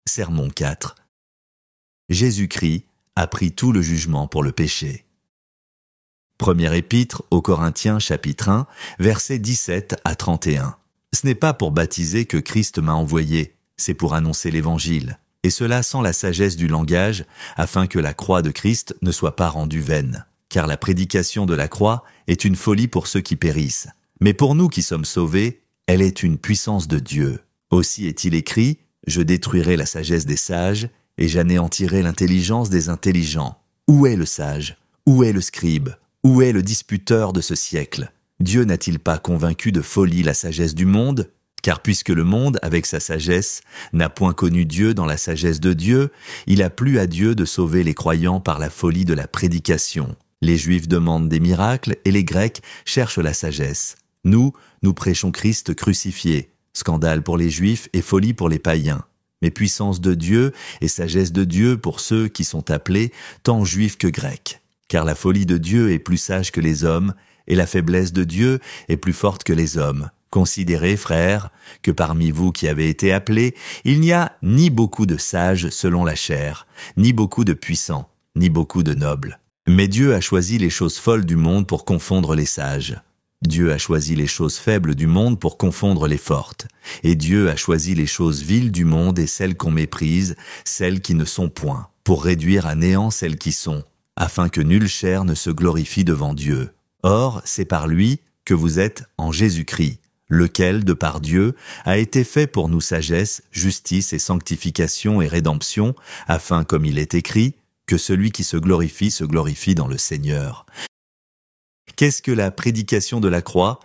Sermon 4. Jésus-Christ a pris tout le jugement pour le péché. Première épître aux Corinthiens chapitre 1, versets 17 à 31. Ce n'est pas pour baptiser que Christ m'a envoyé, c'est pour annoncer l'Évangile, et cela sans la sagesse du langage, afin que la croix de Christ ne soit pas rendue vaine. Car la prédication de la croix est une folie pour ceux qui périssent. Mais pour nous qui sommes sauvés, elle est une puissance de Dieu. Aussi est-il écrit, « Je détruirai la sagesse des sages, et j'anéantirai l'intelligence des intelligents. » Où est le sage? Où est le scribe? Où est le disputeur de ce siècle? Dieu n'a-t-il pas convaincu de folie la sagesse du monde? Car puisque le monde, avec sa sagesse, n'a point connu Dieu dans la sagesse de Dieu, il a plu à Dieu de sauver les croyants par la folie de la prédication. Les Juifs demandent des miracles et les Grecs cherchent la sagesse. Nous prêchons Christ crucifié, scandale pour les Juifs et folie pour les païens. Mais puissance de Dieu et sagesse de Dieu pour ceux qui sont appelés, tant Juifs que Grecs. Car la folie de Dieu est plus sage que les hommes, et la faiblesse de Dieu est plus forte que les hommes. Considérez, frères, que parmi vous qui avez été appelés, il n'y a ni beaucoup de sages selon la chair, ni beaucoup de puissants, ni beaucoup de nobles. Mais Dieu a choisi les choses folles du monde pour confondre les sages. Dieu a choisi les choses faibles du monde pour confondre les fortes. Et Dieu a choisi les choses viles du monde et celles qu'on méprise, celles qui ne sont point, pour réduire à néant celles qui sont, afin que nulle chair ne se glorifie devant Dieu. Or, c'est par lui que vous êtes en Jésus-Christ, lequel, de par Dieu, a été fait pour nous sagesse, justice et sanctification et rédemption, afin, comme il est écrit, que celui qui se glorifie dans le Seigneur. Qu'est-ce que la prédication de la croix?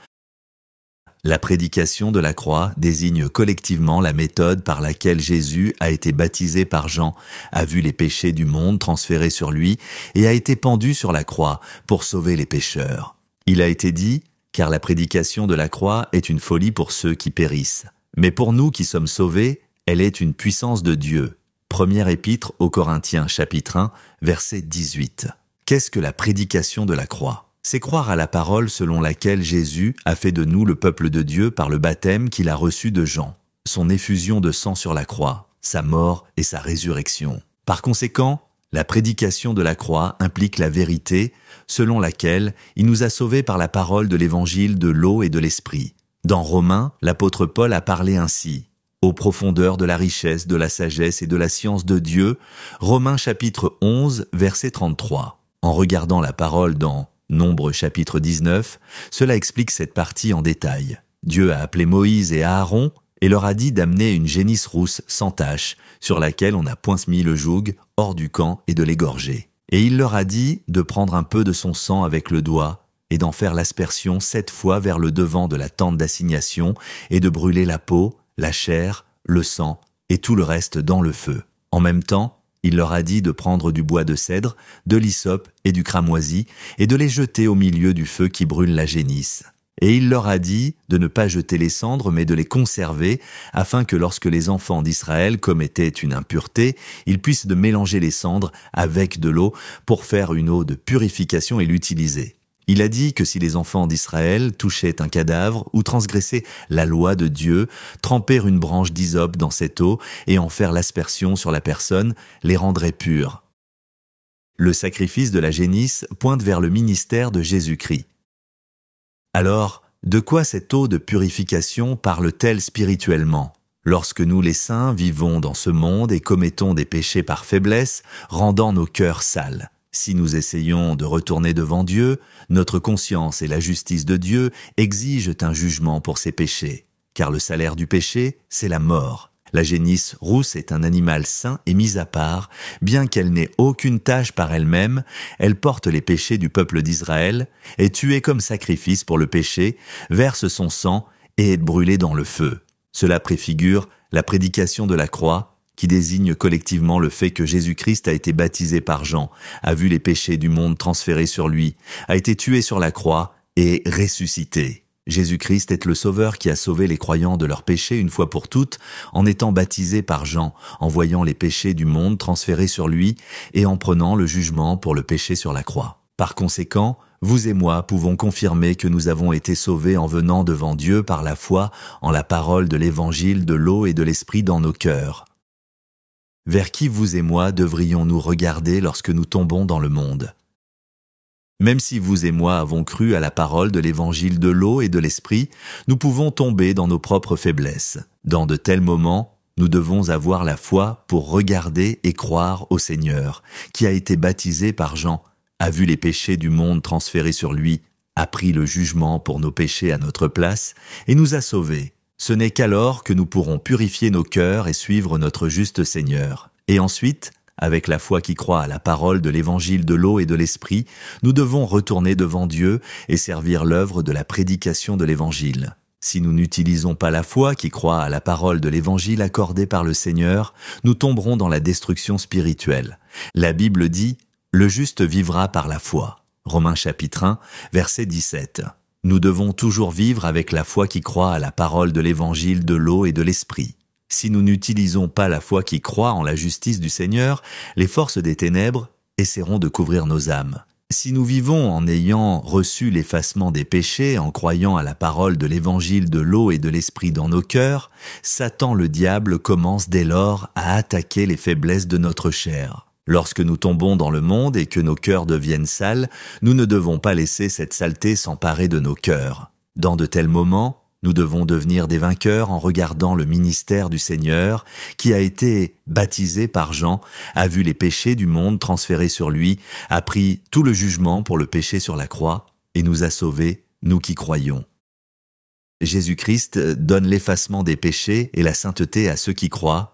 La prédication de la croix désigne collectivement la méthode par laquelle Jésus a été baptisé par Jean, a vu les péchés du monde transférés sur lui et a été pendu sur la croix pour sauver les pécheurs. Il a été dit, car la prédication de la croix est une folie pour ceux qui périssent. Mais pour nous qui sommes sauvés, elle est une puissance de Dieu. Première épître aux Corinthiens chapitre 1, verset 18. Qu'est-ce que la prédication de la croix? C'est croire à la parole selon laquelle Jésus a fait de nous le peuple de Dieu par le baptême qu'il a reçu de Jean, son effusion de sang sur la croix, sa mort et sa résurrection. Par conséquent, la prédication de la croix implique la vérité selon laquelle il nous a sauvés par la parole de l'évangile de l'eau et de l'esprit. Dans Romains, l'apôtre Paul a parlé ainsi. Aux profondeurs de la richesse, de la sagesse et de la science de Dieu, Romains chapitre 11, verset 33. En regardant la parole dans Nombre chapitre 19, cela explique cette partie en détail. Dieu a appelé Moïse et Aaron et leur a dit d'amener une génisse rousse sans tache, sur laquelle on a point mis le joug, hors du camp et de l'égorger. Et il leur a dit de prendre un peu de son sang avec le doigt et d'en faire l'aspersion 7 fois vers le devant de la tente d'assignation et de brûler la peau, la chair, le sang et tout le reste dans le feu. En même temps, il leur a dit de prendre du bois de cèdre, de l'hysope et du cramoisi, et de les jeter au milieu du feu qui brûle la génisse. Et il leur a dit de ne pas jeter les cendres, mais de les conserver, afin que lorsque les enfants d'Israël commettaient une impureté, ils puissent de mélanger les cendres avec de l'eau pour faire une eau de purification et l'utiliser. Il a dit que si les enfants d'Israël touchaient un cadavre ou transgressaient la loi de Dieu, tremper une branche d'hysope dans cette eau et en faire l'aspersion sur la personne les rendrait purs. Le sacrifice de la génisse pointe vers le ministère de Jésus-Christ. Alors, de quoi cette eau de purification parle-t-elle spirituellement? Lorsque nous les saints vivons dans ce monde et commettons des péchés par faiblesse, rendant nos cœurs sales. Si nous essayons de retourner devant Dieu, notre conscience et la justice de Dieu exigent un jugement pour ces péchés. Car le salaire du péché, c'est la mort. La génisse rousse est un animal saint et mis à part. Bien qu'elle n'ait aucune tâche par elle-même, elle porte les péchés du peuple d'Israël, est tuée comme sacrifice pour le péché, verse son sang et est brûlée dans le feu. Cela préfigure la prédication de la croix, qui désigne collectivement le fait que Jésus-Christ a été baptisé par Jean, a vu les péchés du monde transférés sur lui, a été tué sur la croix et ressuscité. Jésus-Christ est le Sauveur qui a sauvé les croyants de leurs péchés une fois pour toutes en étant baptisé par Jean, en voyant les péchés du monde transférés sur lui et en prenant le jugement pour le péché sur la croix. Par conséquent, vous et moi pouvons confirmer que nous avons été sauvés en venant devant Dieu par la foi en la parole de l'évangile de l'eau et de l'esprit dans nos cœurs. Vers qui vous et moi devrions-nous regarder lorsque nous tombons dans le monde? Même si vous et moi avons cru à la parole de l'évangile de l'eau et de l'esprit, nous pouvons tomber dans nos propres faiblesses. Dans de tels moments, nous devons avoir la foi pour regarder et croire au Seigneur, qui a été baptisé par Jean, a vu les péchés du monde transférés sur lui, a pris le jugement pour nos péchés à notre place et nous a sauvés. Ce n'est qu'alors que nous pourrons purifier nos cœurs et suivre notre juste Seigneur. Et ensuite, avec la foi qui croit à la parole de l'évangile de l'eau et de l'esprit, nous devons retourner devant Dieu et servir l'œuvre de la prédication de l'évangile. Si nous n'utilisons pas la foi qui croit à la parole de l'évangile accordée par le Seigneur, nous tomberons dans la destruction spirituelle. La Bible dit « Le juste vivra par la foi ». Romains chapitre 1, verset 17. Nous devons toujours vivre avec la foi qui croit à la parole de l'évangile de l'eau et de l'esprit. Si nous n'utilisons pas la foi qui croit en la justice du Seigneur, les forces des ténèbres essaieront de couvrir nos âmes. Si nous vivons en ayant reçu l'effacement des péchés, en croyant à la parole de l'évangile de l'eau et de l'esprit dans nos cœurs, Satan le diable commence dès lors à attaquer les faiblesses de notre chair. Lorsque nous tombons dans le monde et que nos cœurs deviennent sales, nous ne devons pas laisser cette saleté s'emparer de nos cœurs. Dans de tels moments, nous devons devenir des vainqueurs en regardant le ministère du Seigneur, qui a été baptisé par Jean, a vu les péchés du monde transférés sur lui, a pris tout le jugement pour le péché sur la croix, et nous a sauvés, nous qui croyons. Jésus-Christ donne l'effacement des péchés et la sainteté à ceux qui croient.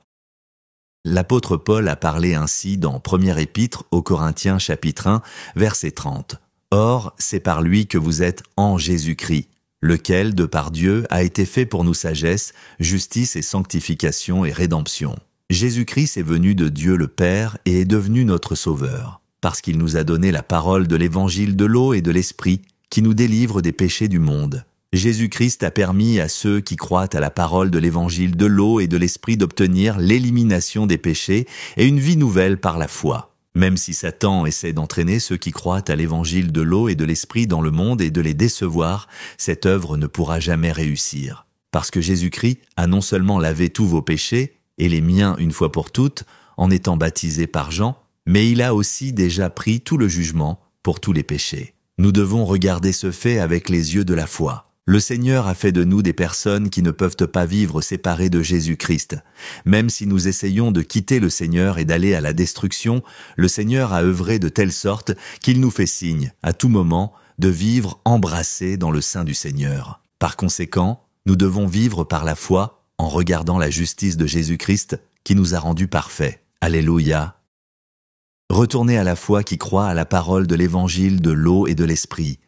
L'apôtre Paul a parlé ainsi dans 1er épître aux Corinthiens chapitre 1, verset 30. « Or, c'est par lui que vous êtes en Jésus-Christ, lequel, de par Dieu, a été fait pour nous sagesse, justice et sanctification et rédemption. Jésus-Christ est venu de Dieu le Père et est devenu notre Sauveur, parce qu'il nous a donné la parole de l'évangile de l'eau et de l'esprit, qui nous délivre des péchés du monde. Jésus-Christ a permis à ceux qui croient à la parole de l'évangile de l'eau et de l'esprit d'obtenir l'élimination des péchés et une vie nouvelle par la foi. Même si Satan essaie d'entraîner ceux qui croient à l'évangile de l'eau et de l'esprit dans le monde et de les décevoir, cette œuvre ne pourra jamais réussir. Parce que Jésus-Christ a non seulement lavé tous vos péchés, et les miens une fois pour toutes, en étant baptisé par Jean, mais il a aussi déjà pris tout le jugement pour tous les péchés. Nous devons regarder ce fait avec les yeux de la foi. Le Seigneur a fait de nous des personnes qui ne peuvent pas vivre séparées de Jésus-Christ. Même si nous essayons de quitter le Seigneur et d'aller à la destruction, le Seigneur a œuvré de telle sorte qu'il nous fait signe, à tout moment, de vivre embrassés dans le sein du Seigneur. Par conséquent, nous devons vivre par la foi en regardant la justice de Jésus-Christ qui nous a rendus parfaits. Alléluia. Retournez à la foi qui croit à la parole de l'évangile de l'eau et de l'esprit.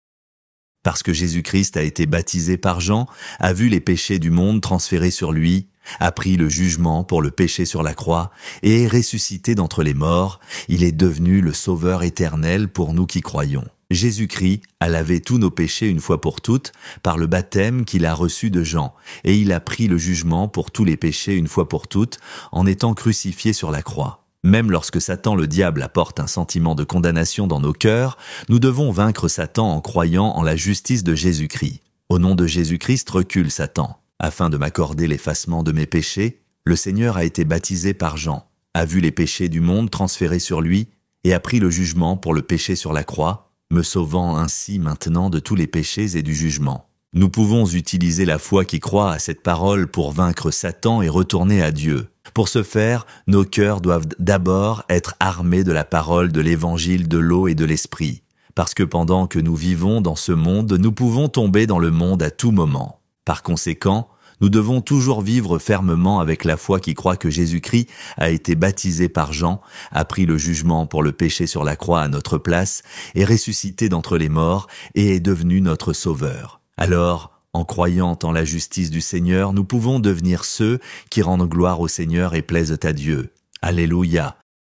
Parce que Jésus-Christ a été baptisé par Jean, a vu les péchés du monde transférés sur lui, a pris le jugement pour le péché sur la croix et est ressuscité d'entre les morts, il est devenu le Sauveur éternel pour nous qui croyons. Jésus-Christ a lavé tous nos péchés une fois pour toutes par le baptême qu'il a reçu de Jean, et il a pris le jugement pour tous les péchés une fois pour toutes en étant crucifié sur la croix. Même lorsque Satan le diable apporte un sentiment de condamnation dans nos cœurs, nous devons vaincre Satan en croyant en la justice de Jésus-Christ. Au nom de Jésus-Christ, recule Satan. Afin de m'accorder l'effacement de mes péchés, le Seigneur a été baptisé par Jean, a vu les péchés du monde transférés sur lui et a pris le jugement pour le péché sur la croix, me sauvant ainsi maintenant de tous les péchés et du jugement. Nous pouvons utiliser la foi qui croit à cette parole pour vaincre Satan et retourner à Dieu. Pour ce faire, nos cœurs doivent d'abord être armés de la parole de l'évangile de l'eau et de l'esprit, parce que pendant que nous vivons dans ce monde, nous pouvons tomber dans le monde à tout moment. Par conséquent, nous devons toujours vivre fermement avec la foi qui croit que Jésus-Christ a été baptisé par Jean, a pris le jugement pour le péché sur la croix à notre place, est ressuscité d'entre les morts et est devenu notre Sauveur. Alors, en croyant en la justice du Seigneur, nous pouvons devenir ceux qui rendent gloire au Seigneur et plaisent à Dieu. Alléluia.